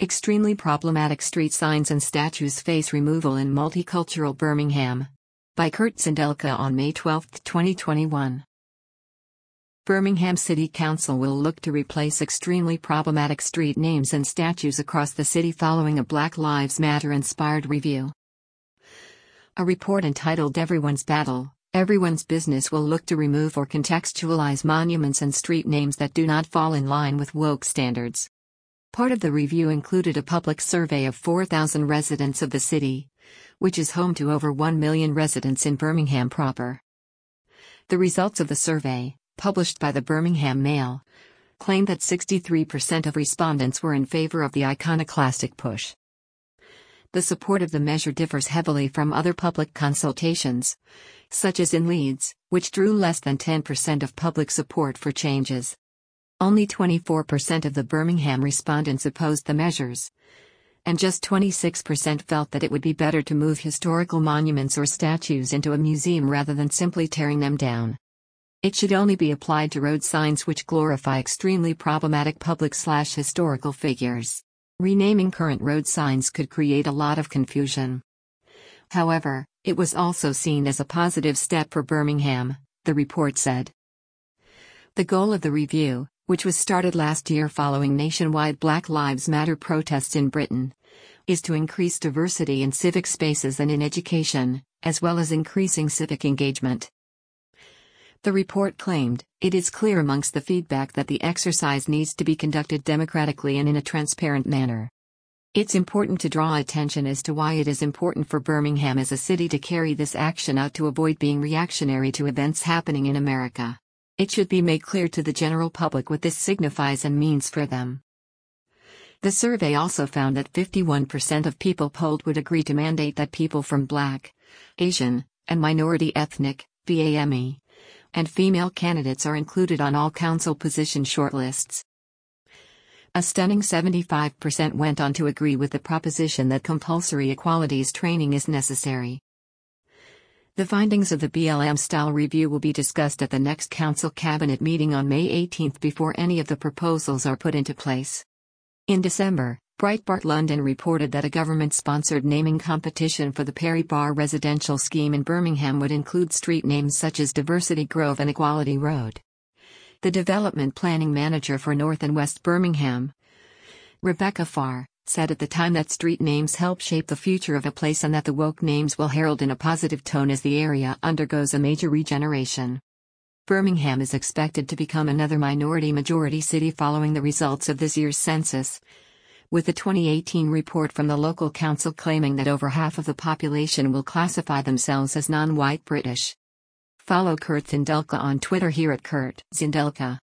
Extremely problematic street signs and statues face removal in multicultural Birmingham. By Kurt Zindelka on May 12, 2021. Birmingham City Council will look to replace extremely problematic street names and statues across the city following a Black Lives Matter-inspired review. A report entitled Everyone's Battle, Everyone's Business will look to remove or contextualize monuments and street names that do not fall in line with woke standards. Part of the review included a public survey of 4,000 residents of the city, which is home to over 1 million residents in Birmingham proper. The results of the survey, published by the Birmingham Mail, claimed that 63% of respondents were in favor of the iconoclastic push. The support of the measure differs heavily from other public consultations, such as in Leeds, which drew less than 10% of public support for changes. Only 24% of the Birmingham respondents opposed the measures, and just 26% felt that it would be better to move historical monuments or statues into a museum rather than simply tearing them down. It should only be applied to road signs which glorify extremely problematic public/historical figures. Renaming current road signs could create a lot of confusion. However, it was also seen as a positive step for Birmingham, the report said. The goal of the review, which was started last year following nationwide Black Lives Matter protests in Britain, is to increase diversity in civic spaces and in education, as well as increasing civic engagement. The report claimed, "It is clear amongst the feedback that the exercise needs to be conducted democratically and in a transparent manner. It's important to draw attention as to why it is important for Birmingham as a city to carry this action out to avoid being reactionary to events happening in America. It should be made clear to the general public what this signifies and means for them." The survey also found that 51% of people polled would agree to mandate that people from Black, Asian, and minority ethnic, BAME, and female candidates are included on all council position shortlists. A stunning 75% went on to agree with the proposition that compulsory equalities training is necessary. The findings of the BLM-style review will be discussed at the next council cabinet meeting on May 18 before any of the proposals are put into place. In December, Breitbart London reported that a government-sponsored naming competition for the Perry Barr residential scheme in Birmingham would include street names such as Diversity Grove and Equality Road. The development planning manager for North and West Birmingham, Rebecca Farr, said at the time that street names help shape the future of a place and that the woke names will herald in a positive tone as the area undergoes a major regeneration. Birmingham is expected to become another minority-majority city following the results of this year's census, with the 2018 report from the local council claiming that over half of the population will classify themselves as non-white British. Follow Kurt Zindelka on Twitter here at Kurt Zindelka.